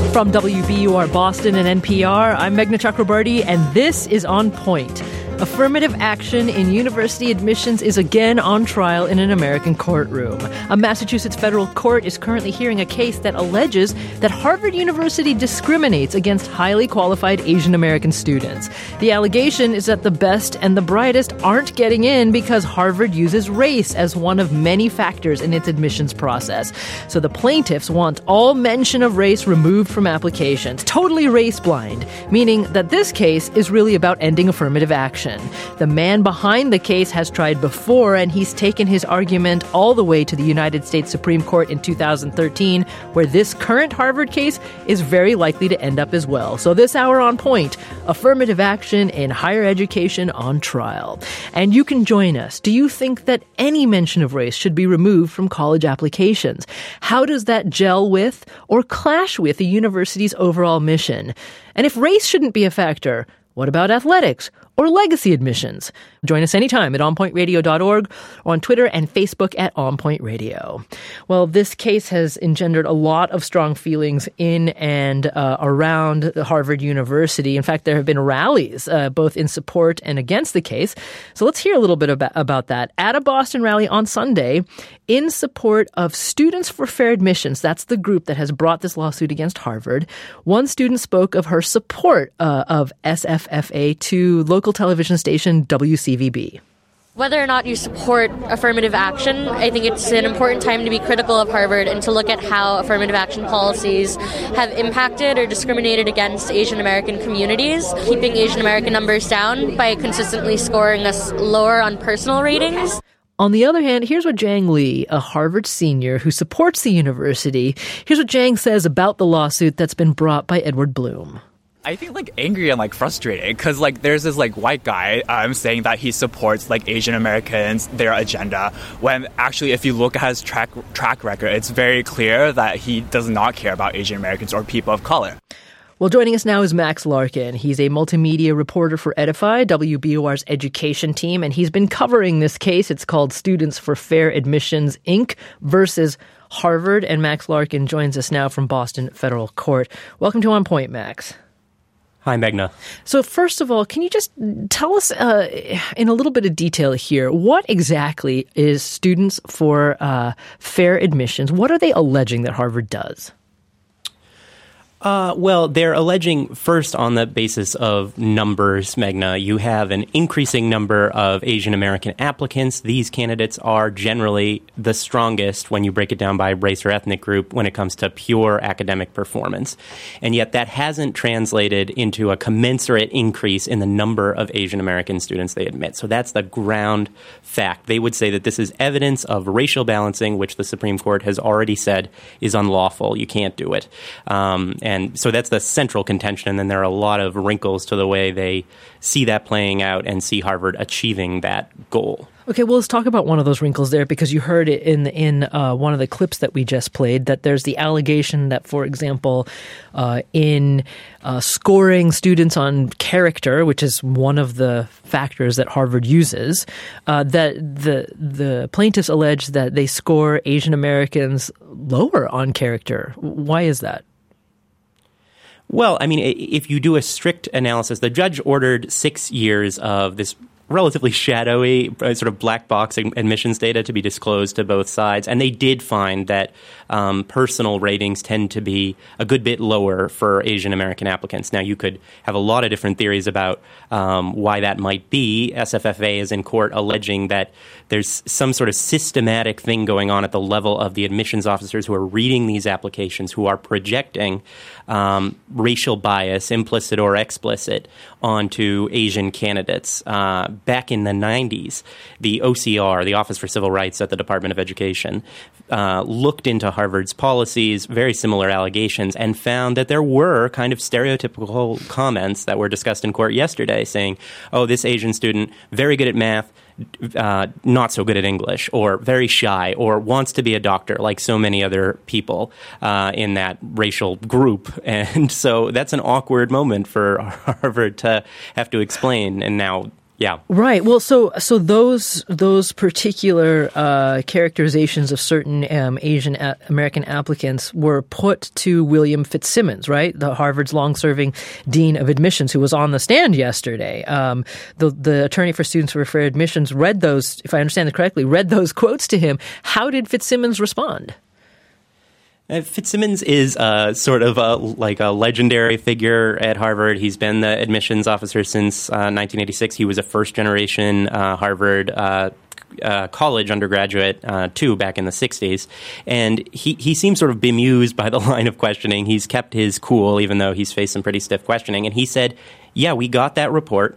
From WBUR Boston and NPR, I'm Meghna Chakrabarti, and this is On Point. Affirmative action in university admissions is again on trial in an American courtroom. A Massachusetts federal court is currently hearing a case that alleges that Harvard University discriminates against highly qualified Asian American students. The allegation is that the best and the brightest aren't getting in because Harvard uses race as one of many factors in its admissions process. So the plaintiffs want all mention of race removed from applications, totally race blind, meaning that this case is really about ending affirmative action. The man behind the case has tried before, and he's taken his argument all the way to the United States Supreme Court in 2013, where this current Harvard case is very likely to end up as well. So this hour On Point, affirmative action in higher education on trial. And you can join us. Do you think that any mention of race should be removed from college applications? How does that gel with or clash with a university's overall mission? And if race shouldn't be a factor, what about athletics or legacy admissions? Join us anytime at onpointradio.org or on Twitter and Facebook at onpointradio. Well, this case has engendered a lot of strong feelings in and around Harvard University. In fact, there have been rallies both in support and against the case. So let's hear a little bit about that. At a Boston rally on Sunday, in support of Students for Fair Admissions, that's the group that has brought this lawsuit against Harvard, one student spoke of her support of SFFA to local television station WCVB. Whether or not you support affirmative action, I think it's an important time to be critical of Harvard and to look at how affirmative action policies have impacted or discriminated against Asian American communities, keeping Asian American numbers down by consistently scoring us lower on personal ratings. On the other hand, here's what Jang Lee, a Harvard senior who supports the university, here's what Jang says about the lawsuit that's been brought by Edward Bloom. I think angry and frustrated because there's this white guy saying that he supports Asian Americans, their agenda, when actually if you look at his track record, it's very clear that he does not care about Asian Americans or people of color. Well, joining us now is Max Larkin. He's a multimedia reporter for Edify, WBUR's education team, and he's been covering this case. It's called Students for Fair Admissions, Inc. versus Harvard. And Max Larkin joins us now from Boston Federal Court. Welcome to On Point, Max. Hi, Meghna. So first of all, can you just tell us in a little bit of detail here, what exactly is Students for Fair Admissions? What are they alleging that Harvard does? Well, they're alleging first on the basis of numbers, Meghna. You have an increasing number of Asian American applicants. These candidates are generally the strongest when you break it down by race or ethnic group when it comes to pure academic performance. And yet that hasn't translated into a commensurate increase in the number of Asian American students they admit. So that's the ground fact. They would say that this is evidence of racial balancing, which the Supreme Court has already said is unlawful. You can't do it. And so that's the central contention, and then there are a lot of wrinkles to the way they see that playing out and see Harvard achieving that goal. Okay, well, let's talk about one of those wrinkles there, because you heard it in one of the clips that we just played, that there's the allegation that, for example, in scoring students on character, which is one of the factors that Harvard uses, that the plaintiffs allege that they score Asian Americans lower on character. Why is that? Well, I mean, if you do a strict analysis, the judge ordered 6 years of this relatively shadowy sort of black box admissions data to be disclosed to both sides. And they did find that personal ratings tend to be a good bit lower for Asian American applicants. Now, you could have a lot of different theories about why that might be. SFFA is in court alleging that there's some sort of systematic thing going on at the level of the admissions officers who are reading these applications, who are projecting racial bias, implicit or explicit, onto Asian candidates. Back in the 90s, the OCR, the Office for Civil Rights at the Department of Education, looked into Harvard's policies, very similar allegations, and found that there were kind of stereotypical comments that were discussed in court yesterday saying, oh, this Asian student, very good at math, not so good at English, or very shy, or wants to be a doctor like so many other people in that racial group. And so that's an awkward moment for Harvard to have to explain. And now, Yeah. Right. Well, so those particular characterizations of certain Asian American applicants were put to William Fitzsimmons, right? The Harvard's long-serving dean of admissions, who was on the stand yesterday. The attorney for students for fair admissions read those, if I understand it correctly, read those quotes to him. How did Fitzsimmons respond? Fitzsimmons is sort of a legendary figure at Harvard. He's been the admissions officer since 1986. He was a first-generation Harvard college undergraduate, too, back in the 60s. And he seems sort of bemused by the line of questioning. He's kept his cool, even though he's faced some pretty stiff questioning. And he said, yeah, we got that report.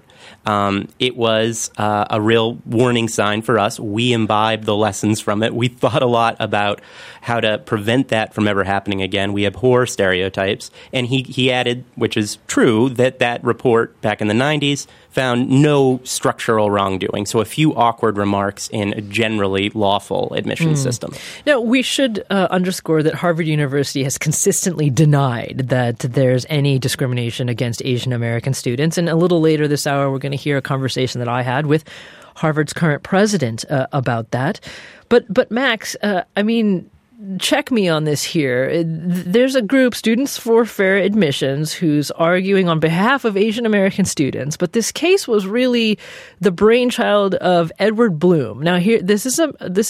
It was a real warning sign for us. We imbibed the lessons from it. We thought a lot about how to prevent that from ever happening again. We abhor stereotypes. And he added, which is true, that report back in the 90s found no structural wrongdoing. So a few awkward remarks in a generally lawful admissions system. Now, we should underscore that Harvard University has consistently denied that there's any discrimination against Asian American students. And a little later this hour, we're going to hear a conversation that I had with Harvard's current president about that. But Max, check me on this here. There's a group, Students for Fair Admissions, who's arguing on behalf of Asian American students, but this case was really the brainchild of Edward Blum. Now, here, this is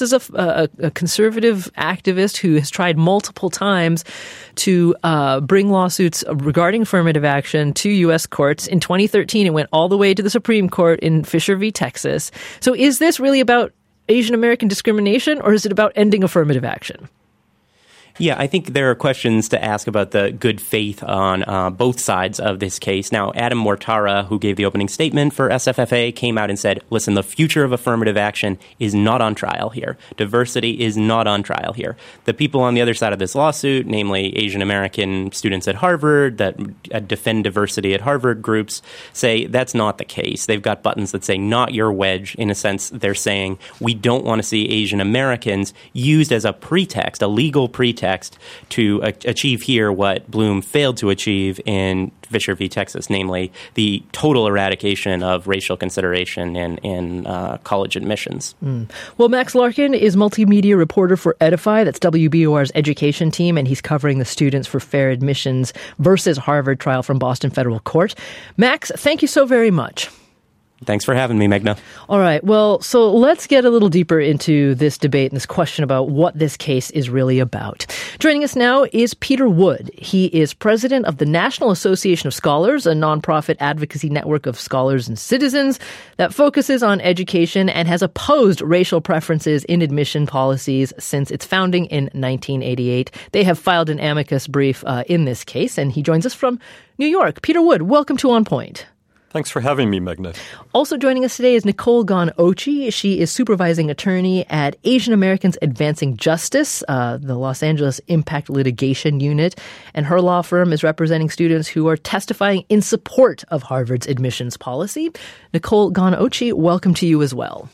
a conservative activist who has tried multiple times to bring lawsuits regarding affirmative action to U.S. courts. In 2013, it went all the way to the Supreme Court in Fisher v. Texas. So is this really about Asian American discrimination, or is it about ending affirmative action? Yeah, I think there are questions to ask about the good faith on both sides of this case. Now, Adam Mortara, who gave the opening statement for SFFA, came out and said, listen, the future of affirmative action is not on trial here. Diversity is not on trial here. The people on the other side of this lawsuit, namely Asian American students at Harvard that defend diversity at Harvard groups, say that's not the case. They've got buttons that say not your wedge. In a sense, they're saying we don't want to see Asian Americans used as a pretext, a legal pretext, to achieve here what Blum failed to achieve in Fisher v. Texas, namely the total eradication of racial consideration in college admissions. Well, Max Larkin is multimedia reporter for Edify. That's WBOR's education team, and he's covering the Students for Fair Admissions versus Harvard trial from Boston Federal Court. Max, thank you so very much. Thanks for having me, Meghna. All right. Well, so let's get a little deeper into this debate and this question about what this case is really about. Joining us now is Peter Wood. He is president of the National Association of Scholars, a nonprofit advocacy network of scholars and citizens that focuses on education and has opposed racial preferences in admission policies since its founding in 1988. They have filed an amicus brief in this case, and he joins us from New York. Peter Wood, welcome to On Point. Thanks for having me, Meghna. Also joining us today is Nicole Gon-Ochi. She is supervising attorney at Asian Americans Advancing Justice, the Los Angeles Impact Litigation Unit, and her law firm is representing students who are testifying in support of Harvard's admissions policy. Nicole Gon-Ochi, welcome to you as well.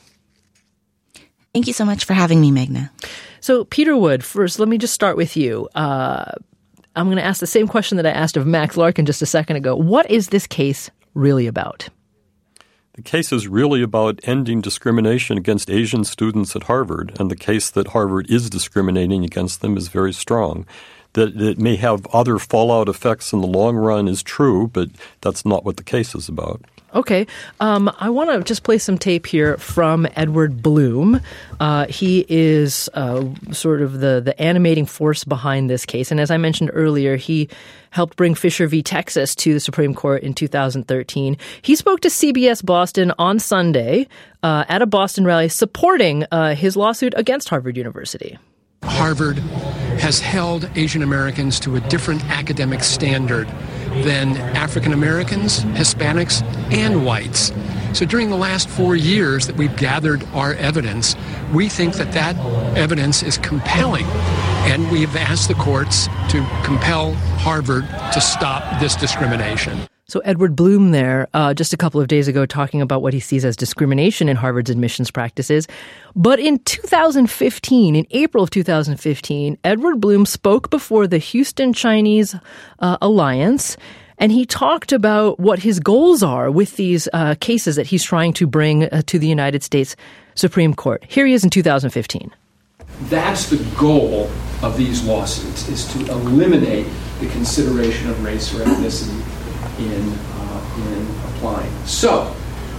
Thank you so much for having me, Meghna. So, Peter Wood, first, let me just start with you. I'm going to ask the same question that I asked of Max Larkin just a second ago. What is this case really about? The case is really about ending discrimination against Asian students at Harvard, and the case that Harvard is discriminating against them is very strong. That it may have other fallout effects in the long run is true, but that's not what the case is about. Okay. I want to just play some tape here from Edward Blum. He is sort of the animating force behind this case. And as I mentioned earlier, he helped bring Fisher v. Texas to the Supreme Court in 2013. He spoke to CBS Boston on Sunday at a Boston rally supporting his lawsuit against Harvard University. Harvard has held Asian Americans to a different academic standard than African Americans, Hispanics, and whites. So during the last 4 years that we've gathered our evidence, we think that that evidence is compelling. And we've asked the courts to compel Harvard to stop this discrimination. So Edward Blum there just a couple of days ago talking about what he sees as discrimination in Harvard's admissions practices. But in 2015, in April of 2015, Edward Blum spoke before the Houston Chinese Alliance, And he talked about what his goals are with these cases that he's trying to bring to the United States Supreme Court. Here he is in 2015. That's the goal of these lawsuits, is to eliminate the consideration of race or ethnicity in applying. So,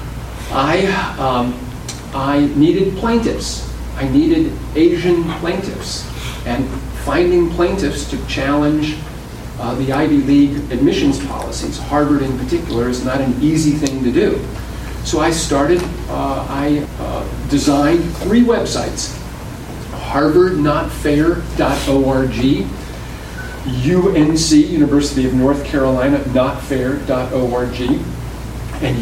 I needed plaintiffs. I needed Asian plaintiffs. And finding plaintiffs to challenge the Ivy League admissions policies, Harvard in particular, is not an easy thing to do. So I designed 3 websites: harvardnotfair.org, UNC, University of North Carolina, notfair.org, and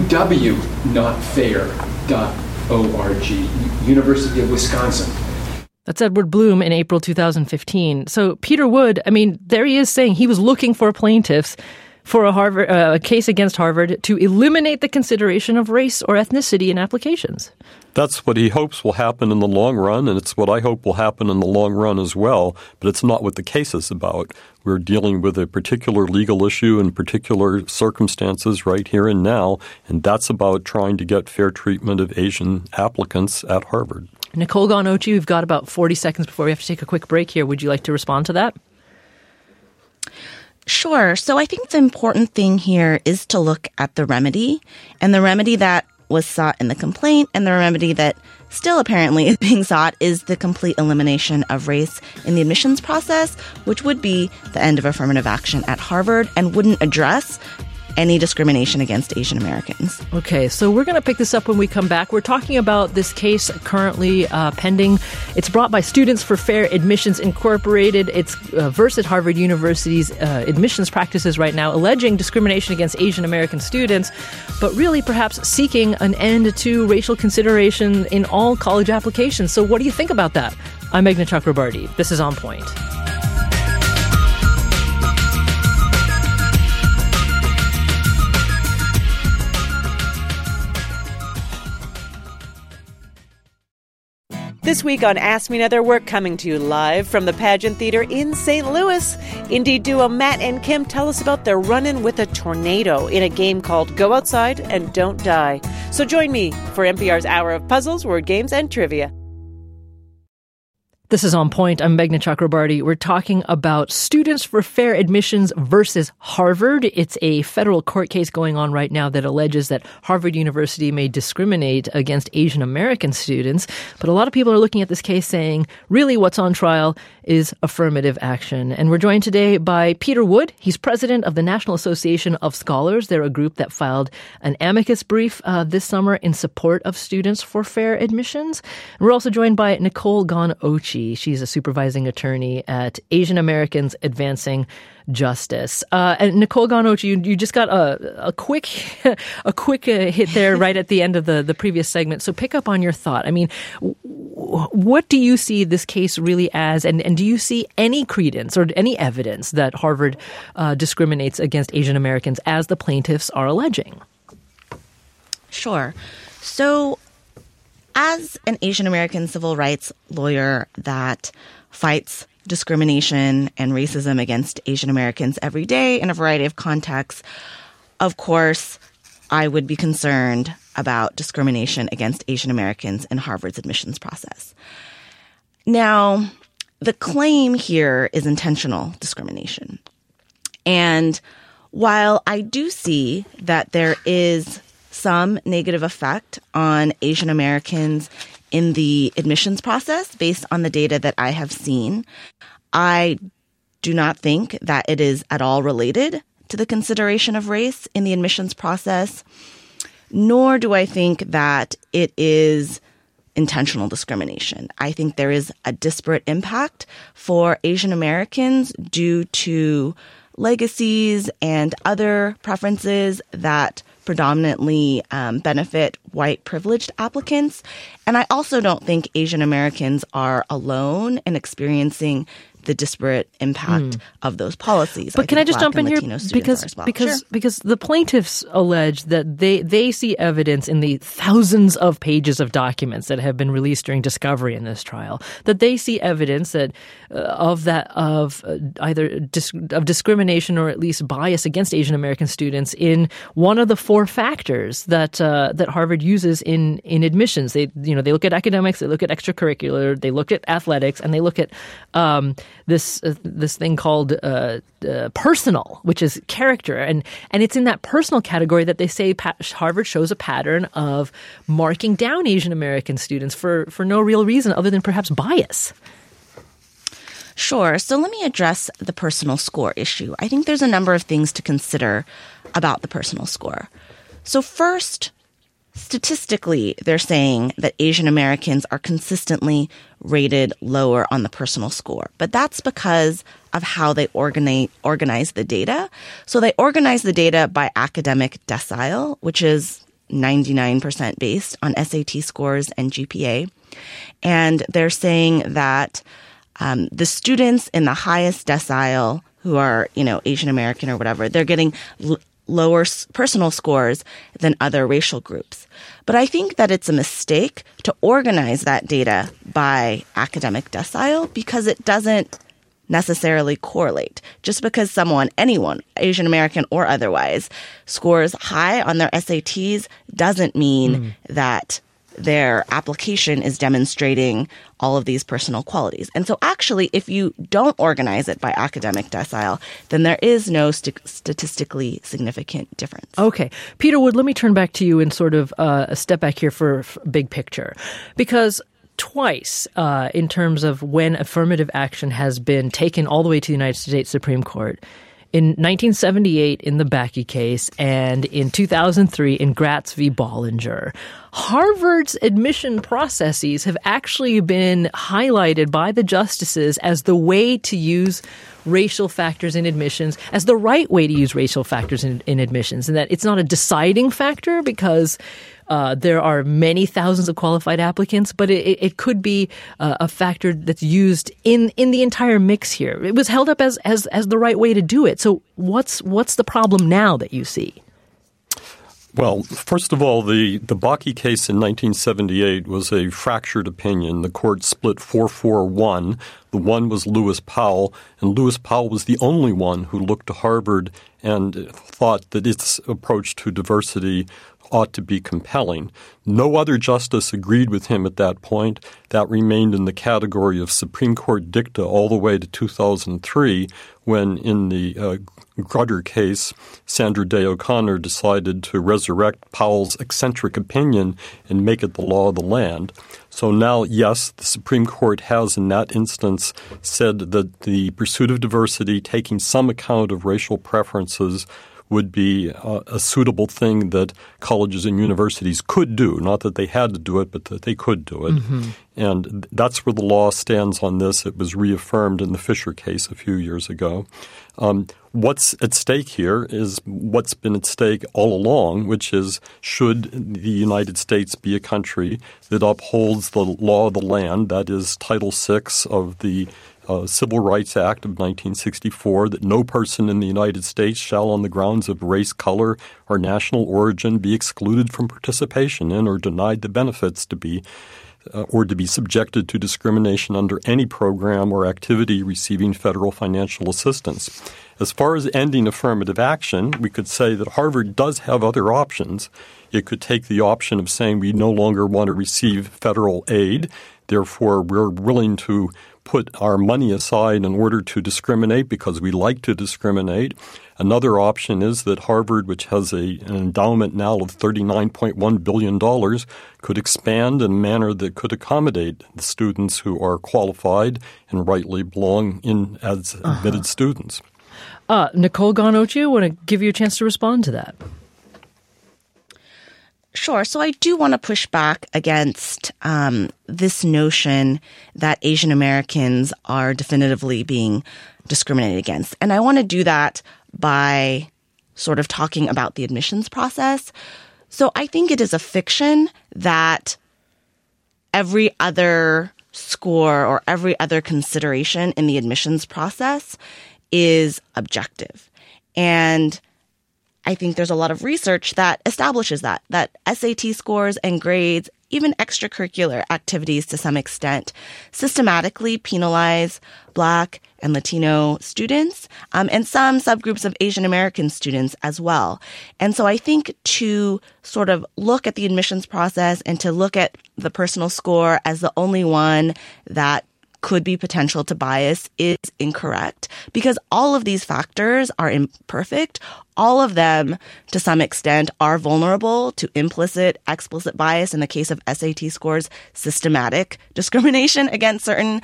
UW-notfair.org, University of Wisconsin. That's Edward Bloom in April 2015. So Peter Wood, there he is saying he was looking for plaintiffs for a case against Harvard to eliminate the consideration of race or ethnicity in applications. That's what he hopes will happen in the long run, and it's what I hope will happen in the long run as well, but it's not what the case is about. We're dealing with a particular legal issue in particular circumstances right here and now, and that's about trying to get fair treatment of Asian applicants at Harvard. Nicole Gone-Ochi, we've got about 40 seconds before we have to take a quick break here. Would you like to respond to that? Sure. So I think the important thing here is to look at the remedy, and the remedy that was sought in the complaint and the remedy that still apparently is being sought is the complete elimination of race in the admissions process, which would be the end of affirmative action at Harvard and wouldn't address any discrimination against Asian Americans. Okay, so we're going to pick this up when we come back. We're talking about this case currently pending. It's brought by Students for Fair Admissions Incorporated. It's versus Harvard University's admissions practices right now, alleging discrimination against Asian American students, but really perhaps seeking an end to racial consideration in all college applications. So what do you think about that? I'm Meghna Chakrabarty. This is On Point. This week on Ask Me Another, we're coming to you live from the Pageant Theater in St. Louis. Indie duo Matt and Kim tell us about their run-in with a tornado in a game called Go Outside and Don't Die. So join me for NPR's Hour of Puzzles, Word Games, and Trivia. This is On Point. I'm Meghna Chakrabarty. We're talking about Students for Fair Admissions versus Harvard. It's a federal court case going on right now that alleges that Harvard University may discriminate against Asian American students. But a lot of people are looking at this case saying, really what's on trial is affirmative action. And we're joined today by Peter Wood. He's president of the National Association of Scholars. They're a group that filed an amicus brief this summer in support of Students for Fair Admissions. And we're also joined by Nicole Gone-Ochi. She's a supervising attorney at Asian Americans Advancing Justice. And Nicole Gone-Ochi, you just got a quick hit there right at the end of the previous segment. So pick up on your thought. What do you see this case really as? And do you see any credence or any evidence that Harvard discriminates against Asian Americans as the plaintiffs are alleging? Sure. So as an Asian American civil rights lawyer that fights discrimination and racism against Asian Americans every day in a variety of contexts, of course, I would be concerned about discrimination against Asian Americans in Harvard's admissions process. Now, the claim here is intentional discrimination. And while I do see that there is some negative effect on Asian Americans in the admissions process based on the data that I have seen, I do not think that it is at all related to the consideration of race in the admissions process, nor do I think that it is intentional discrimination. I think there is a disparate impact for Asian Americans due to legacies and other preferences that predominantly benefit white privileged applicants. And I also don't think Asian Americans are alone in experiencing the disparate impact of those policies. But can I just jump in here because the plaintiffs allege that they see evidence in the thousands of pages of documents that have been released during discovery in this trial, that they see evidence that of either discrimination or at least bias against Asian American students in one of the four factors that Harvard uses in admissions. They look at academics, they look at extracurricular, they look at athletics, and they look at this thing called personal, which is character, and it's in that personal category that they say Harvard shows a pattern of marking down Asian American students for no real reason other than perhaps bias. Sure. So let me address the personal score issue. I think there's a number of things to consider about the personal score. So first, statistically, they're saying that Asian Americans are consistently rated lower on the personal score. But that's because of how they organize the data. So they organize the data by academic decile, which is 99% based on SAT scores and GPA. And they're saying that the students in the highest decile who are, Asian American or whatever, they're getting lower personal scores than other racial groups. But I think that it's a mistake to organize that data by academic decile because it doesn't necessarily correlate. Just because anyone, Asian American or otherwise, scores high on their SATs doesn't mean that their application is demonstrating all of these personal qualities. And so actually, if you don't organize it by academic decile, then there is no statistically significant difference. Okay. Peter Wood, let me turn back to you and sort of a step back here for big picture. Because twice, in terms of when affirmative action has been taken all the way to the United States Supreme Court, in 1978 in the Bakke case and in 2003 in Gratz v. Bollinger, Harvard's admission processes have actually been highlighted by the justices as the way to use racial factors in admissions, as the right way to use racial factors in admissions, and that it's not a deciding factor because there are many thousands of qualified applicants, but it could be a factor that's used in the entire mix here. It was held up as the right way to do it. So what's the problem now that you see? Well, first of all, the Bakke case in 1978 was a fractured opinion. The court split 4-4-1. The one was Lewis Powell, and Lewis Powell was the only one who looked to Harvard and thought that its approach to diversity ought to be compelling. No other justice agreed with him at that point. That remained in the category of Supreme Court dicta all the way to 2003 when in the Grutter case, Sandra Day O'Connor decided to resurrect Powell's eccentric opinion and make it the law of the land. So now, yes, the Supreme Court has in that instance said that the pursuit of diversity, taking some account of racial preferences, would be a suitable thing that colleges and universities could do. Not that they had to do it, but that they could do it. Mm-hmm. And that's where the law stands on this. It was reaffirmed in the Fisher case a few years ago. What's at stake here is what's been at stake all along, which is should the United States be a country that upholds the law of the land, that is Title VI of the Civil Rights Act of 1964, that no person in the United States shall on the grounds of race, color, or national origin be excluded from participation in or denied the benefits to be subjected to discrimination under any program or activity receiving federal financial assistance. As far as ending affirmative action, we could say that Harvard does have other options. It could take the option of saying we no longer want to receive federal aid, therefore we're willing to put our money aside in order to discriminate because we like to discriminate. Another option is that Harvard, which has an endowment now of $39.1 billion, could expand in a manner that could accommodate the students who are qualified and rightly belong in as admitted students. Nicole Ghan-Ochu, want to give you a chance to respond to that. Sure. So I do want to push back against this notion that Asian Americans are definitively being discriminated against. And I want to do that by sort of talking about the admissions process. So I think it is a fiction that every other score or every other consideration in the admissions process is objective. And I think there's a lot of research that establishes that SAT scores and grades, even extracurricular activities to some extent, systematically penalize Black and Latino students, and some subgroups of Asian American students as well. And so I think to sort of look at the admissions process and to look at the personal score as the only one that could be potential to bias is incorrect, because all of these factors are imperfect. All of them, to some extent, are vulnerable to implicit, explicit bias. In the case of SAT scores, systematic discrimination against certain,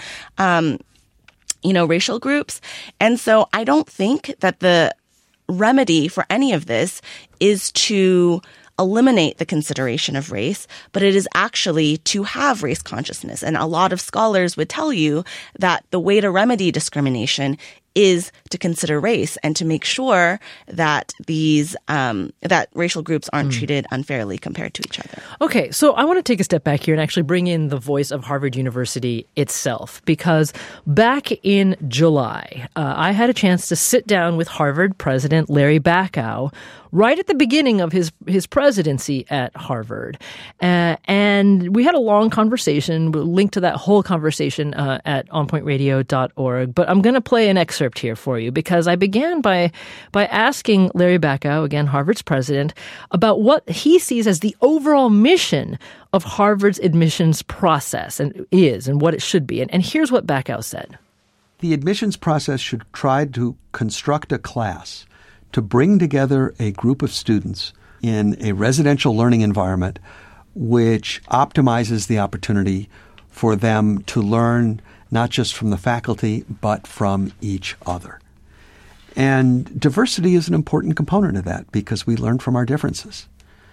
racial groups. And so I don't think that the remedy for any of this is to eliminate the consideration of race, but it is actually to have race consciousness. And a lot of scholars would tell you that the way to remedy discrimination is to consider race and to make sure that these that racial groups aren't treated unfairly compared to each other. Okay, so I want to take a step back here and actually bring in the voice of Harvard University itself, because back in July, I had a chance to sit down with Harvard President Larry Bacow right at the beginning of his presidency at Harvard. And we had a long conversation. We'll link to that whole conversation at onpointradio.org. But I'm going to play an excerpt here for you, because I began by asking Larry Bacow, again, Harvard's president, about what he sees as the overall mission of Harvard's admissions process and what it should be. And here's what Bacow said. The admissions process should try to construct a class to bring together a group of students in a residential learning environment which optimizes the opportunity for them to learn not just from the faculty, but from each other. And diversity is an important component of that, because we learn from our differences.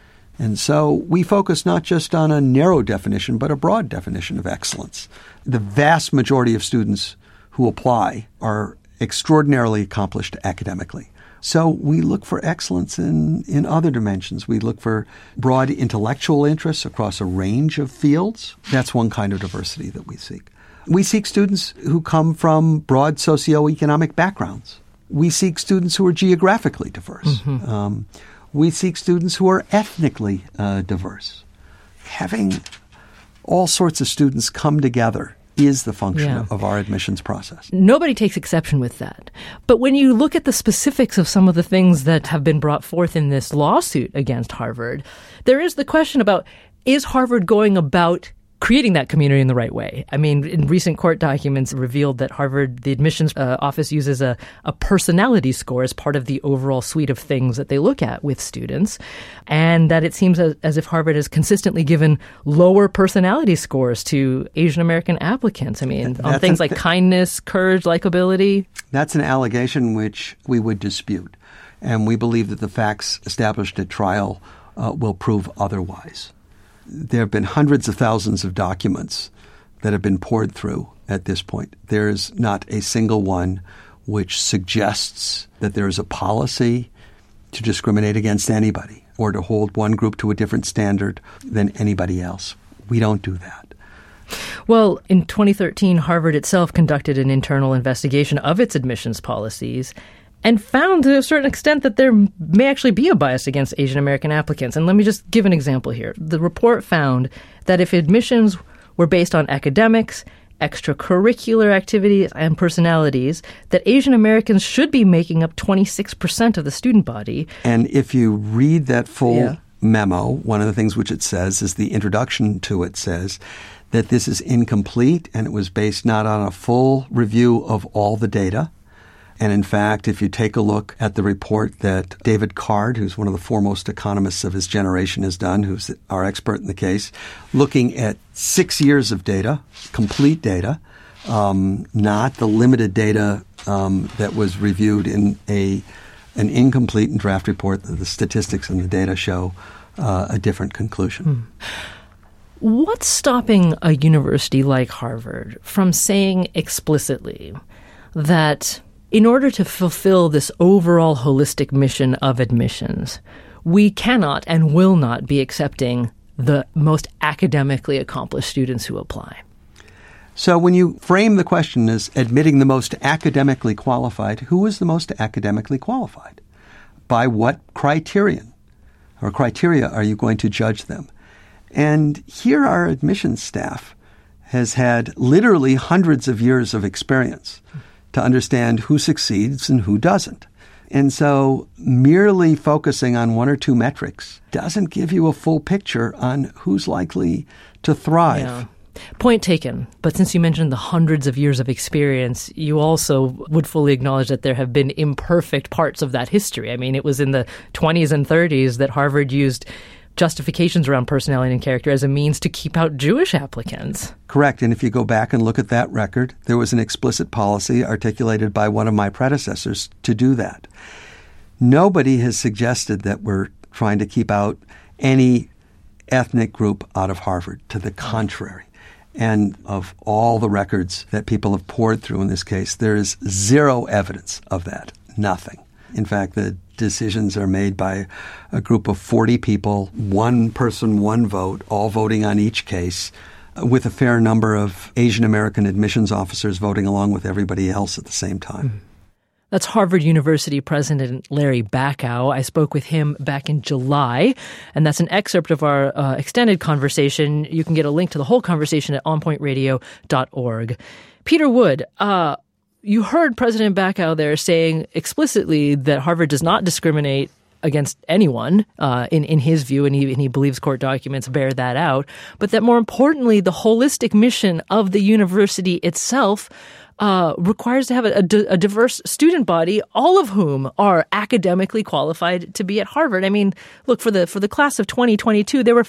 And so we focus not just on a narrow definition, but a broad definition of excellence. The vast majority of students who apply are extraordinarily accomplished academically. So we look for excellence in other dimensions. We look for broad intellectual interests across a range of fields. That's one kind of diversity that we seek. We seek students who come from broad socioeconomic backgrounds. We seek students who are geographically diverse. Mm-hmm. We seek students who are ethnically diverse. Having all sorts of students come together is the function of our admissions process. Nobody takes exception with that. But when you look at the specifics of some of the things that have been brought forth in this lawsuit against Harvard, there is the question about, is Harvard going about creating that community in the right way? I mean, in recent court documents revealed that Harvard, the admissions office uses a personality score as part of the overall suite of things that they look at with students, and that it seems as if Harvard has consistently given lower personality scores to Asian American applicants. I mean, on things like kindness, courage, likability. That's an allegation which we would dispute, and we believe that the facts established at trial will prove otherwise. There have been hundreds of thousands of documents that have been poured through at this point. There is not a single one which suggests that there is a policy to discriminate against anybody or to hold one group to a different standard than anybody else. We don't do that. Well, in 2013, Harvard itself conducted an internal investigation of its admissions policies and found to a certain extent that there may actually be a bias against Asian American applicants. And let me just give an example here. The report found that if admissions were based on academics, extracurricular activities, and personalities, that Asian Americans should be making up 26% of the student body. And if you read that full memo, one of the things which it says is the introduction to it says that this is incomplete and it was based not on a full review of all the data. And in fact, if you take a look at the report that David Card, who's one of the foremost economists of his generation, has done, who's our expert in the case, looking at 6 years of data, complete data, not the limited data that was reviewed in an incomplete and draft report, the statistics and the data show a different conclusion. What's stopping a university like Harvard from saying explicitly that in order to fulfill this overall holistic mission of admissions, we cannot and will not be accepting the most academically accomplished students who apply? So when you frame the question as admitting the most academically qualified, who is the most academically qualified? By what criterion or criteria are you going to judge them? And here our admissions staff has had literally hundreds of years of experience to understand who succeeds and who doesn't. And so merely focusing on one or two metrics doesn't give you a full picture on who's likely to thrive. Yeah. Point taken. But since you mentioned the hundreds of years of experience, you also would fully acknowledge that there have been imperfect parts of that history. I mean, it was in the 20s and 30s that Harvard used justifications around personality and character as a means to keep out Jewish applicants. Correct. And if you go back and look at that record, there was an explicit policy articulated by one of my predecessors to do that. Nobody has suggested that we're trying to keep out any ethnic group out of Harvard. To the contrary. And of all the records that people have poured through in this case, there is zero evidence of that. Nothing. In fact, the decisions are made by a group of 40 people, one person, one vote, all voting on each case, with a fair number of Asian American admissions officers voting along with everybody else at the same time. That's Harvard University President Larry Bacow. I spoke with him back in July, and that's an excerpt of our extended conversation. You can get a link to the whole conversation at onpointradio.org. Peter Wood, you heard President Bacow there saying explicitly that Harvard does not discriminate against anyone in his view, and he believes court documents bear that out, but that more importantly, the holistic mission of the university itself requires to have a diverse student body, all of whom are academically qualified to be at Harvard. I mean, look, for the class of 2022, there were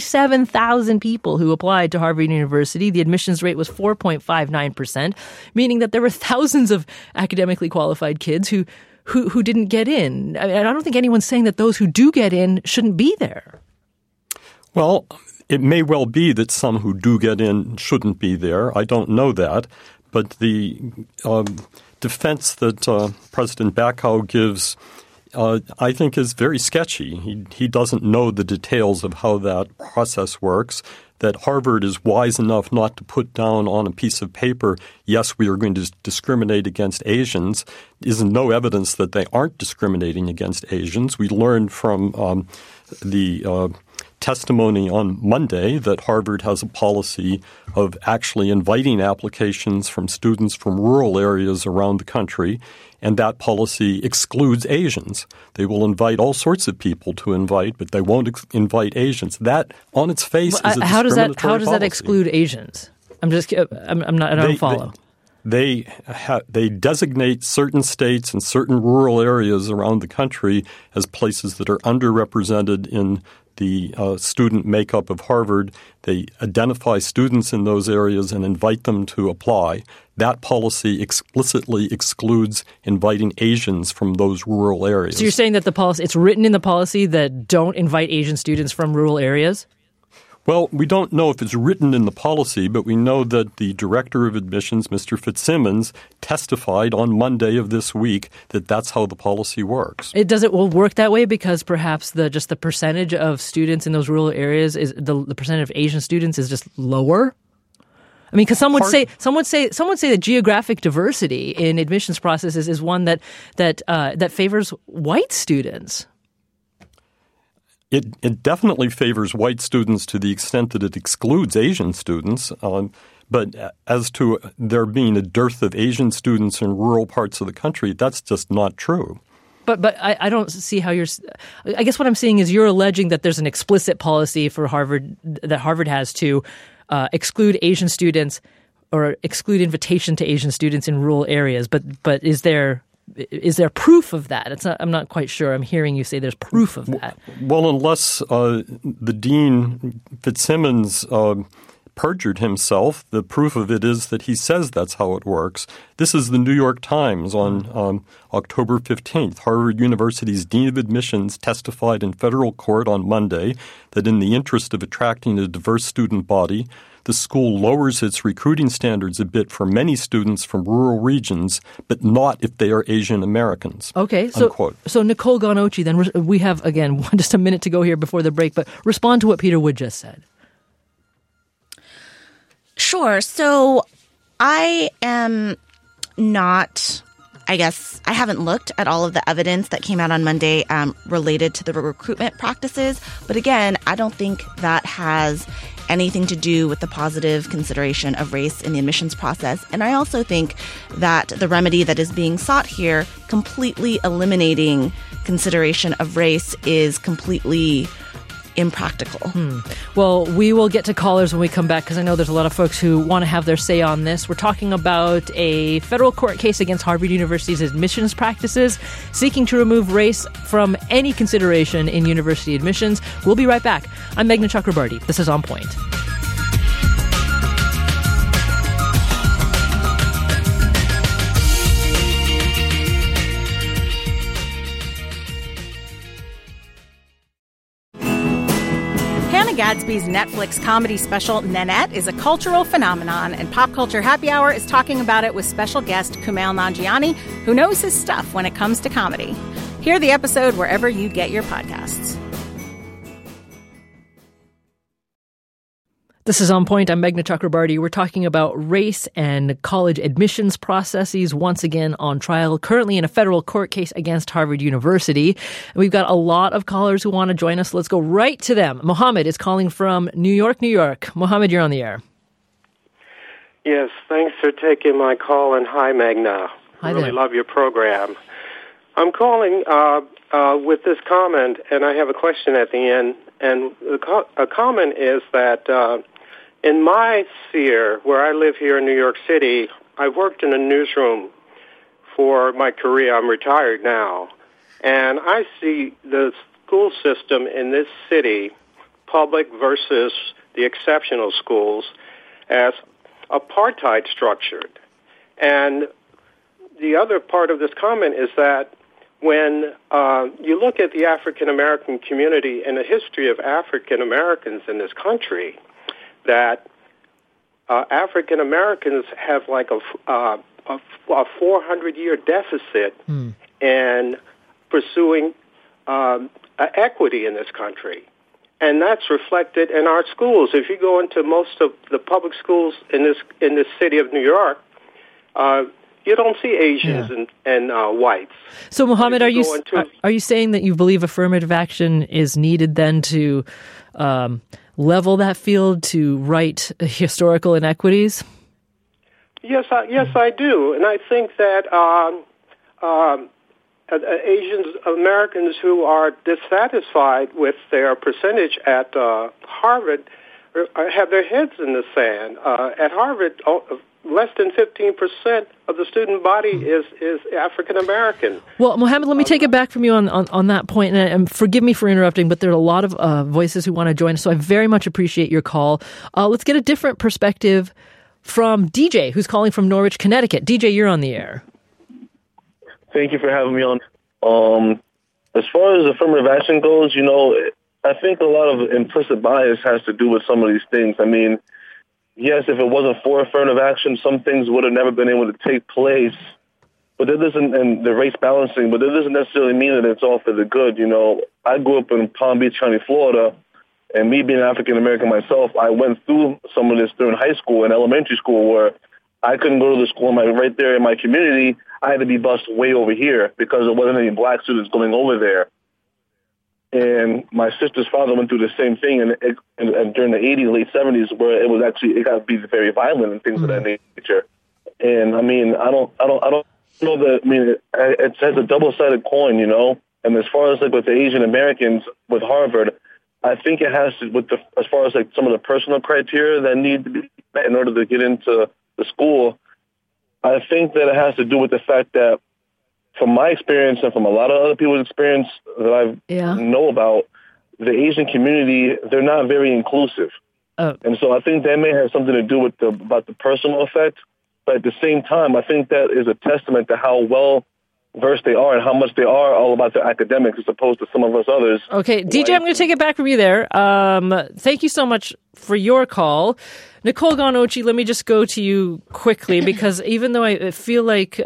47,000 people who applied to Harvard University. The admissions rate was 4.59%, meaning that there were thousands of academically qualified kids who didn't get in. I mean, I don't think anyone's saying that those who do get in shouldn't be there. Well, it may well be that some who do get in shouldn't be there. I don't know that. But the defense that President Bacow gives, I think, is very sketchy. He doesn't know the details of how that process works, that Harvard is wise enough not to put down on a piece of paper, yes, we are going to discriminate against Asians, is no evidence that they aren't discriminating against Asians. We learned from the testimony on Monday that Harvard has a policy of actually inviting applications from students from rural areas around the country, and that policy excludes Asians. They will invite all sorts of people to invite, but they won't invite Asians. That, on its face, is a discriminatory policy. How does that exclude Asians? I don't follow. They designate certain states and certain rural areas around the country as places that are underrepresented in the student makeup of Harvard. They identify students in those areas and invite them to apply. That policy explicitly excludes inviting Asians from those rural areas. So you're saying that it's written in the policy that don't invite Asian students from rural areas? Well, we don't know if it's written in the policy, but we know that the director of admissions, Mr. Fitzsimmons, testified on Monday of this week that that's how the policy works. Does it work that way because perhaps the percentage of students in those rural areas is the percentage of Asian students is just lower? I mean, because some would say that geographic diversity in admissions processes is one that favors white students. It definitely favors white students to the extent that it excludes Asian students. But as to there being a dearth of Asian students in rural parts of the country, that's just not true. But I don't see how you're – I guess what I'm seeing is you're alleging that there's an explicit policy for Harvard that Harvard has to exclude Asian students or exclude invitation to Asian students in rural areas. But is there proof of that? I'm not quite sure. I'm hearing you say there's proof of that. Well, unless the dean Fitzsimmons perjured himself, the proof of it is that he says that's how it works. This is the New York Times on October 15th. Harvard University's dean of admissions testified in federal court on Monday that in the interest of attracting a diverse student body, the school lowers its recruiting standards a bit for many students from rural regions, but not if they are Asian Americans. Okay, unquote. So Nicole Gonocchi, then we have, again, just a minute to go here before the break, but respond to what Peter Wood just said. Sure. So I am not, I guess, I haven't looked at all of the evidence that came out on Monday related to the recruitment practices. But again, I don't think that has anything to do with the positive consideration of race in the admissions process. And I also think that the remedy that is being sought here, completely eliminating consideration of race, is completely impractical. Well, we will get to callers when we come back, because I know there's a lot of folks who want to have their say on this. We're talking about a federal court case against Harvard University's admissions practices, seeking to remove race from any consideration in university admissions. We'll be right back. I'm Meghna Chakrabarty. This is On Point. Gadsby's Netflix comedy special, Nanette, is a cultural phenomenon, and Pop Culture Happy Hour is talking about it with special guest Kumail Nanjiani, who knows his stuff when it comes to comedy. Hear the episode wherever you get your podcasts. This is On Point. I'm Meghna Chakrabarty. We're talking about race and college admissions processes once again on trial, currently in a federal court case against Harvard University. We've got a lot of callers who want to join us. Let's go right to them. Mohammed is calling from New York, New York. Mohammed, you're on the air. Yes, thanks for taking my call, and hi, Meghna. Hi I really there. love your program. I'm calling with this comment, and I have a question at the end. And a comment is that in my sphere, where I live here in New York City, I've worked in a newsroom for my career. I'm retired now. And I see the school system in this city, public versus the exceptional schools, as apartheid structured. And the other part of this comment is that when you look at the African American community and the history of African Americans in this country, that African Americans have like a 400-year deficit in pursuing equity in this country. And that's reflected in our schools. If you go into most of the public schools in this city of New York, you don't see Asians and whites. So, Mohammed, are you saying that you believe affirmative action is needed then to level that field, to right historical inequities? Yes, I do, and I think that Asian Americans who are dissatisfied with their percentage at Harvard have their heads in the sand. At Harvard, less than 15% of the student body is African American. Well, Mohammed, let me take it back from you on that point, and forgive me for interrupting, but there are a lot of voices who want to join us, so I very much appreciate your call. Let's get a different perspective from DJ, who's calling from Norwich, Connecticut. DJ, you're on the air. Thank you for having me on. As far as affirmative action goes, I think a lot of implicit bias has to do with some of these things. I mean, yes, if it wasn't for affirmative action, some things would have never been able to take place. But that doesn't, and the race balancing, but that doesn't necessarily mean that it's all for the good. I grew up in Palm Beach County, Florida, and me being African American myself, I went through some of this during high school and elementary school where I couldn't go to the school right there in my community. I had to be bused way over here because there wasn't any black students going over there. And my sister's father went through the same thing and during the 80s, late 70s, where it got to be very violent and things of that nature. And I mean, I don't know that. I mean, it has a double-sided coin, And as far as with the Asian Americans with Harvard, I think it has to as far as some of the personal criteria that need to be met in order to get into the school. I think that it has to do with the fact that, from my experience and from a lot of other people's experience that I know about, the Asian community, they're not very inclusive. And so I think that may have something to do with about the personal effect. But at the same time, I think that is a testament to how well-versed they are and how much they are all about their academics as opposed to some of us others. Okay, DJ, I'm going to take it back from you there. Thank you so much for your call. Nicole Ganochi, let me just go to you quickly, because even though I feel like...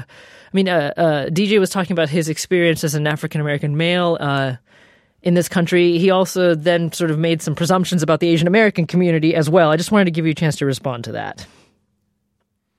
DJ was talking about his experience as an African-American male in this country. He also then sort of made some presumptions about the Asian American community as well. I just wanted to give you a chance to respond to that.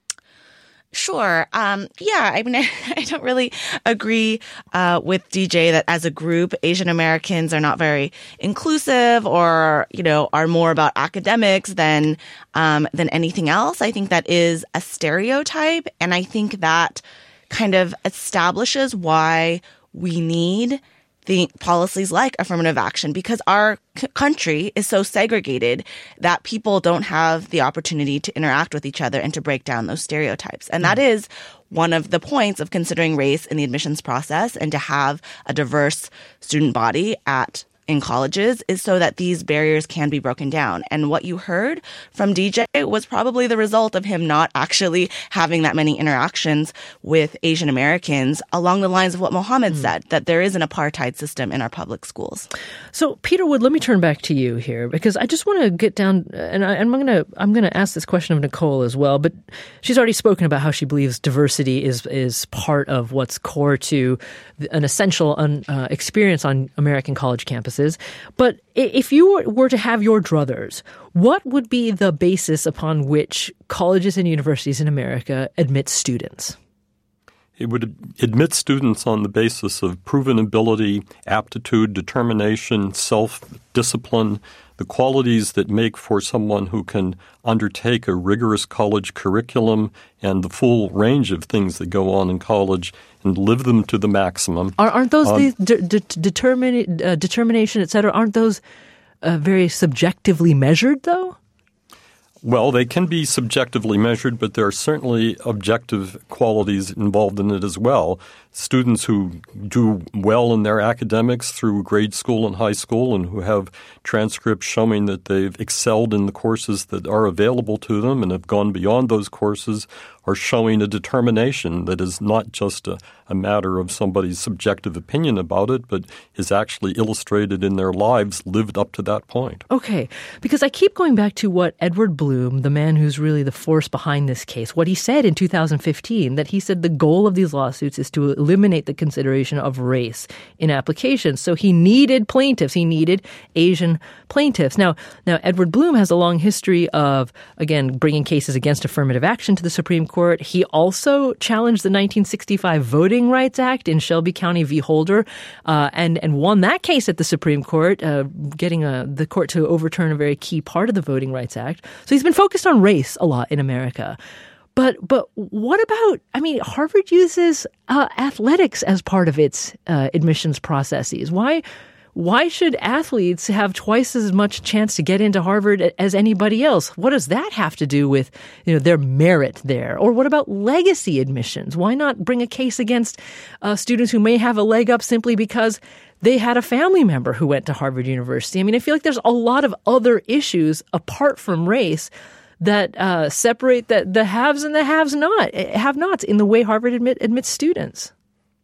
Sure. I mean, I don't really agree with DJ that as a group, Asian Americans are not very inclusive or, are more about academics than anything else. I think that is a stereotype. And I think that kind of establishes why we need the policies like affirmative action, because our country is so segregated that people don't have the opportunity to interact with each other and to break down those stereotypes. And that is one of the points of considering race in the admissions process, and to have a diverse student body in colleges is so that these barriers can be broken down. And what you heard from DJ was probably the result of him not actually having that many interactions with Asian Americans, along the lines of what Mohammed said, that there is an apartheid system in our public schools. So, Peter Wood, let me turn back to you here, because I just want to get down, and I'm going to ask this question of Nicole as well, but she's already spoken about how she believes diversity is part of what's core to an essential experience on American college campuses. But if you were to have your druthers, what would be the basis upon which colleges and universities in America admit students? It would admit students on the basis of proven ability, aptitude, determination, self-discipline, the qualities that make for someone who can undertake a rigorous college curriculum and the full range of things that go on in college and live them to the maximum. Aren't those determination, et cetera, aren't those very subjectively measured, though? Well, they can be subjectively measured, but there are certainly objective qualities involved in it as well. Students who do well in their academics through grade school and high school and who have transcripts showing that they've excelled in the courses that are available to them and have gone beyond those courses are showing a determination that is not just a matter of somebody's subjective opinion about it, but is actually illustrated in their lives lived up to that point. Okay, because I keep going back to what Edward Bloom, the man who's really the force behind this case, what he said in 2015, that he said the goal of these lawsuits is to eliminate the consideration of race in applications. So he needed plaintiffs. He needed Asian plaintiffs. Now, Edward Bloom has a long history of, again, bringing cases against affirmative action to the Supreme Court. He also challenged the 1965 Voting Rights Act in Shelby County v. Holder and won that case at the Supreme Court, getting the court to overturn a very key part of the Voting Rights Act. So he's been focused on race a lot in America. But what about, Harvard uses athletics as part of its admissions processes. Why should athletes have twice as much chance to get into Harvard as anybody else? What does that have to do with their merit there? Or what about legacy admissions? Why not bring a case against students who may have a leg up simply because they had a family member who went to Harvard University? I feel like there's a lot of other issues apart from race that separate the haves and the have-nots in the way Harvard admits students.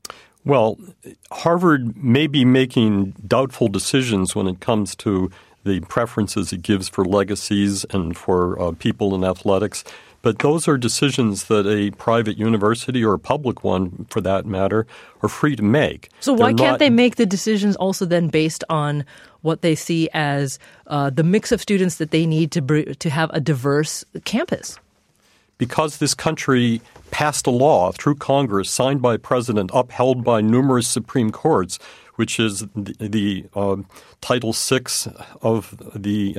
Well, Harvard may be making doubtful decisions when it comes to the preferences it gives for legacies and for people in athletics, but those are decisions that a private university or a public one, for that matter, are free to make. So why can't they make the decisions also then based on what they see as the mix of students that they need to have a diverse campus? Because this country passed a law through Congress, signed by a president, upheld by numerous Supreme Courts, which is the Title VI of the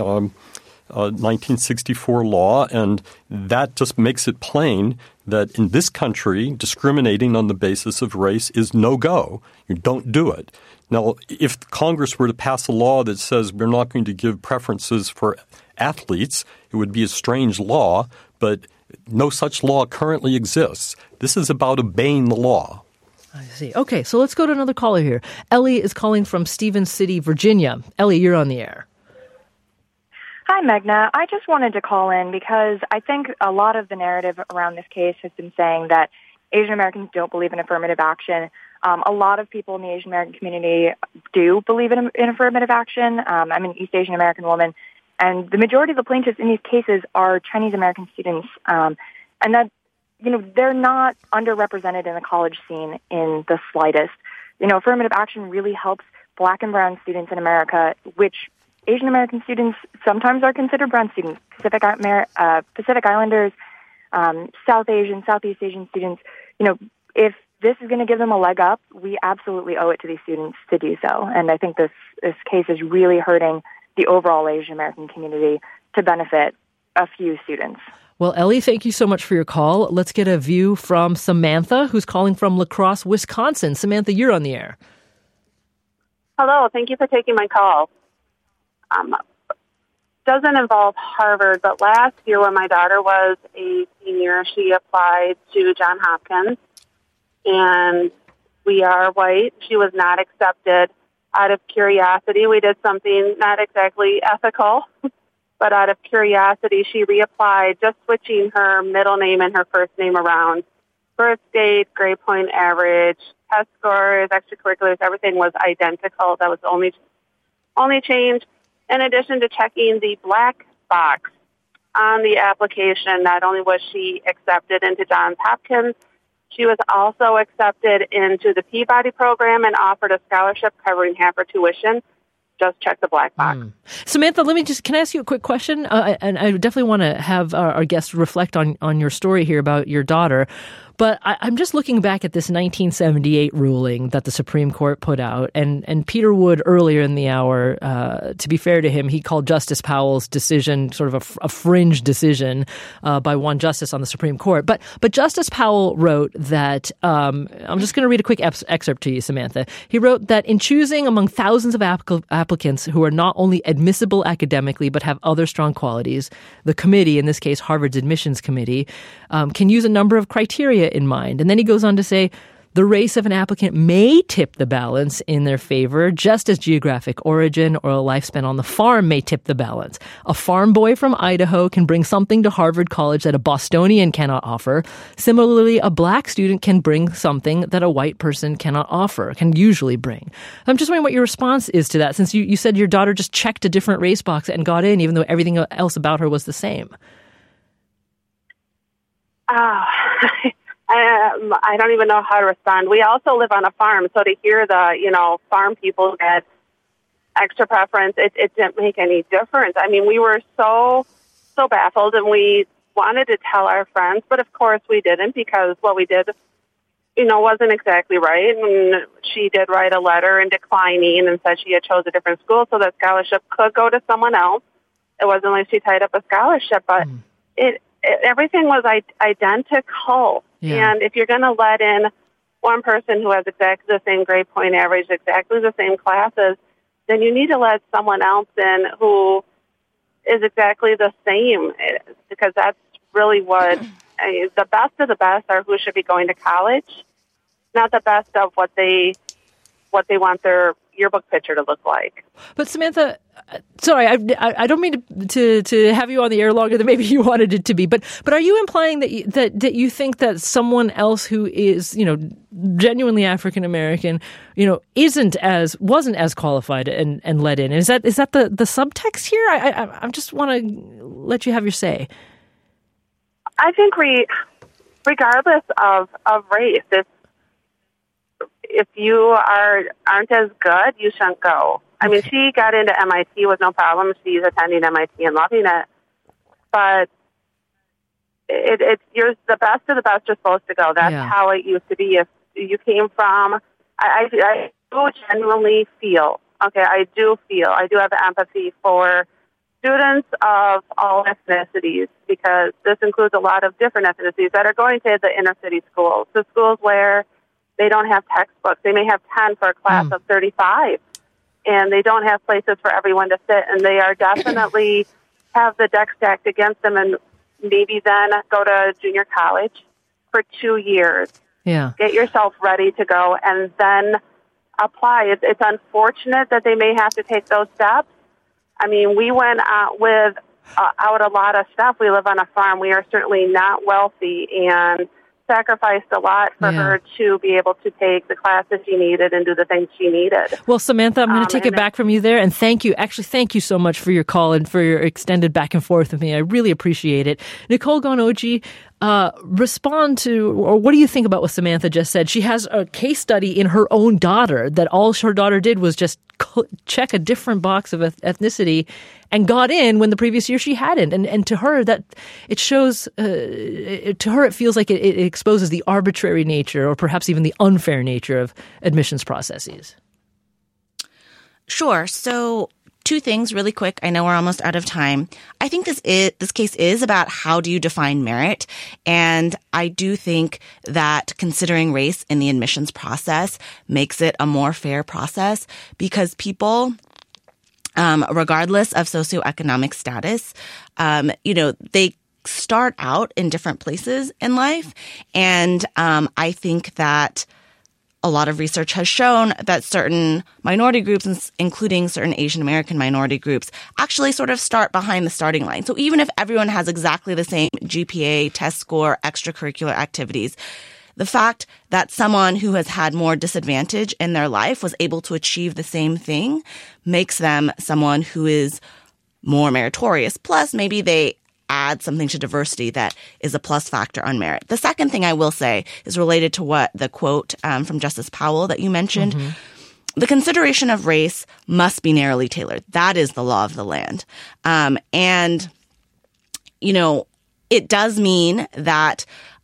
1964 law, and that just makes it plain that in this country, discriminating on the basis of race is no-go. You don't do it. Now, if Congress were to pass a law that says we're not going to give preferences for athletes, it would be a strange law, but no such law currently exists. This is about obeying the law. I see. Okay, so let's go to another caller here. Ellie is calling from Stevens City, Virginia. Ellie, you're on the air. Hi, Meghna. I just wanted to call in because I think a lot of the narrative around this case has been saying that Asian Americans don't believe in affirmative action. A lot of people in the Asian American community do believe in affirmative action. I'm an East Asian American woman, and the majority of the plaintiffs in these cases are Chinese American students, and that they're not underrepresented in the college scene in the slightest. Affirmative action really helps Black and brown students in America, which Asian American students sometimes are considered brown students. Pacific Islanders, South Asian, Southeast Asian students, if this is going to give them a leg up, we absolutely owe it to these students to do so. And I think this case is really hurting the overall Asian American community to benefit a few students. Well, Ellie, thank you so much for your call. Let's get a view from Samantha, who's calling from La Crosse, Wisconsin. Samantha, you're on the air. Hello, thank you for taking my call. Doesn't involve Harvard, but last year when my daughter was a senior, she applied to Johns Hopkins, and we are white. She was not accepted. Out of curiosity, we did something not exactly ethical, but out of curiosity, she reapplied, just switching her middle name and her first name around. Birth date, grade point average, test scores, extracurriculars, everything was identical. That was the only change. In addition to checking the black box on the application, not only was she accepted into Johns Hopkins, she was also accepted into the Peabody program and offered a scholarship covering half her tuition. Just check the black box. Samantha, can I ask you a quick question? And I definitely want to have our guests reflect on your story here about your daughter. But I'm just looking back at this 1978 ruling that the Supreme Court put out. And Peter Wood, earlier in the hour, to be fair to him, he called Justice Powell's decision sort of a fringe decision by one justice on the Supreme Court. But Justice Powell wrote that, I'm just going to read a quick excerpt to you, Samantha. He wrote that in choosing among thousands of applicants who are not only admissible academically but have other strong qualities, the committee, in this case Harvard's admissions committee, can use a number of criteria in mind. And then he goes on to say, the race of an applicant may tip the balance in their favor, just as geographic origin or a life spent on the farm may tip the balance. A farm boy from Idaho can bring something to Harvard College that a Bostonian cannot offer. Similarly, a black student can bring something that a white person cannot offer, can usually bring. I'm just wondering what your response is to that, since you said your daughter just checked a different race box and got in, even though everything else about her was the same. I don't even know how to respond. We also live on a farm, so to hear the, farm people get extra preference, it didn't make any difference. I mean, we were so baffled, and we wanted to tell our friends, but of course we didn't, because what we did, wasn't exactly right. And she did write a letter and declining and said she had chose a different school so that scholarship could go to someone else. It wasn't like she tied up a scholarship, but everything was identical. Yeah. And if you're going to let in one person who has exactly the same grade point average, exactly the same classes, then you need to let someone else in who is exactly the same, because that's really what the best of the best are who should be going to college, not the best of what they want their yearbook picture to look like. But Samantha, sorry, I don't mean to have you on the air longer than maybe you wanted it to be, but are you implying that you think that someone else who is, genuinely African American, wasn't as qualified and let in? Is that the subtext here? I just want to let you have your say. I think regardless of race, if you aren't as good, you shouldn't go. I mean, she got into MIT with no problem. She's attending MIT and loving it. But you're the best of the best are supposed to go. That's how it used to be. If you came from, I do genuinely feel, I do have empathy for students of all ethnicities, because this includes a lot of different ethnicities that are going to the inner city schools, the schools where they don't have textbooks. They may have 10 for a class of 35, and they don't have places for everyone to sit, and they are definitely have the deck stacked against them, and maybe then go to junior college for 2 years. Yeah. Get yourself ready to go, and then apply. It's unfortunate that they may have to take those steps. I mean, we went out with out a lot of stuff. We live on a farm. We are certainly not wealthy, and sacrificed a lot for her to be able to take the classes she needed and do the things she needed. Well, Samantha, I'm going to take it back from you there, and thank you. Actually, thank you so much for your call and for your extended back and forth with me. I really appreciate it. Nicole Gonoji, respond to, or what do you think about what Samantha just said? She has a case study in her own daughter that all her daughter did was just check a different box of ethnicity and got in when the previous year she hadn't. And to her, that it shows, to her, it feels like it exposes the arbitrary nature or perhaps even the unfair nature of admissions processes. Sure. So 2 things really quick. I know we're almost out of time. I think this case is about how do you define merit. And I do think that considering race in the admissions process makes it a more fair process because people, regardless of socioeconomic status, they start out in different places in life. And I think that a lot of research has shown that certain minority groups, including certain Asian American minority groups, actually sort of start behind the starting line. So even if everyone has exactly the same GPA, test score, extracurricular activities, the fact that someone who has had more disadvantage in their life was able to achieve the same thing makes them someone who is more meritorious. Plus, maybe they add something to diversity that is a plus factor on merit. The second thing I will say is related to what the quote from Justice Powell that you mentioned. Mm-hmm. The consideration of race must be narrowly tailored. That is the law of the land. And, it does mean that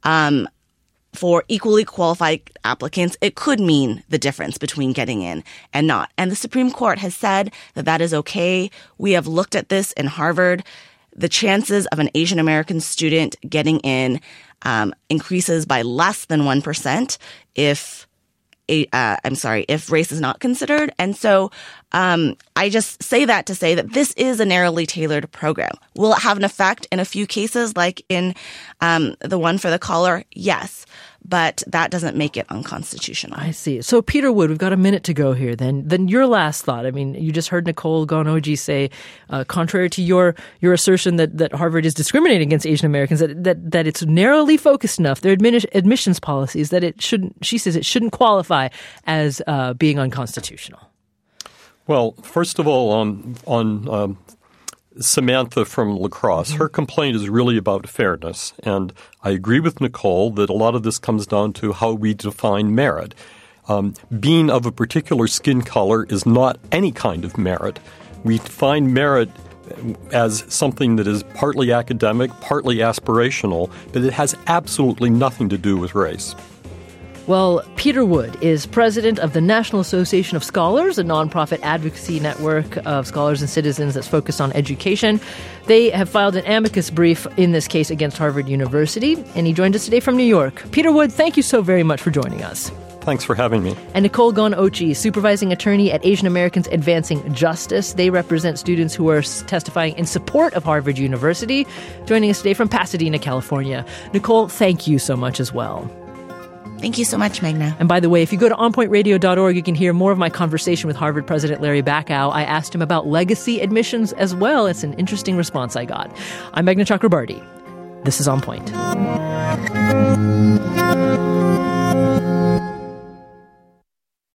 for equally qualified applicants, it could mean the difference between getting in and not. And the Supreme Court has said that that is okay. We have looked at this in Harvard. The chances of an Asian American student getting in increases by less than 1% if race is not considered. And so I just say that to say that this is a narrowly tailored program. Will it have an effect in a few cases, like in the one for the caller? Yes. But that doesn't make it unconstitutional. I see. So, Peter Wood, we've got a minute to go here. Then your last thought. I mean, you just heard Nicole Gawne-Ojii say, contrary to your assertion that Harvard is discriminating against Asian Americans, that it's narrowly focused enough, their admissions policies, that she says it shouldn't qualify as being unconstitutional. Well, first of all, on Samantha from La Crosse, her complaint is really about fairness. And I agree with Nicole that a lot of this comes down to how we define merit. Being of a particular skin color is not any kind of merit. We define merit as something that is partly academic, partly aspirational, but it has absolutely nothing to do with race. Well, Peter Wood is president of the National Association of Scholars, a nonprofit advocacy network of scholars and citizens that's focused on education. They have filed an amicus brief in this case against Harvard University, and he joined us today from New York. Peter Wood, thank you so very much for joining us. Thanks for having me. And Nicole Gawne-Ojii, supervising attorney at Asian Americans Advancing Justice. They represent students who are testifying in support of Harvard University, joining us today from Pasadena, California. Nicole, thank you so much as well. Thank you so much, Meghna. And by the way, if you go to onpointradio.org, you can hear more of my conversation with Harvard President Larry Bacow. I asked him about legacy admissions as well. It's an interesting response I got. I'm Meghna Chakrabarty. This is On Point.